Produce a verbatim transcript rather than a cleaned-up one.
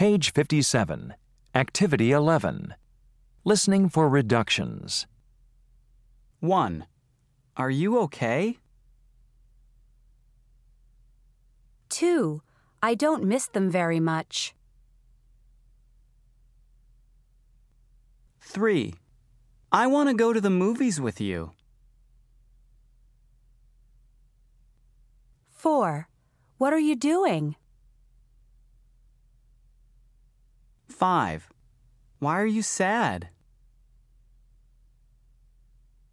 Page fifty-seven. Activity eleven. Listening for reductions. one. Are you okay? two. I don't miss them very much. three. I want to go to the movies with you. four. What are you doing? five. Why are you sad?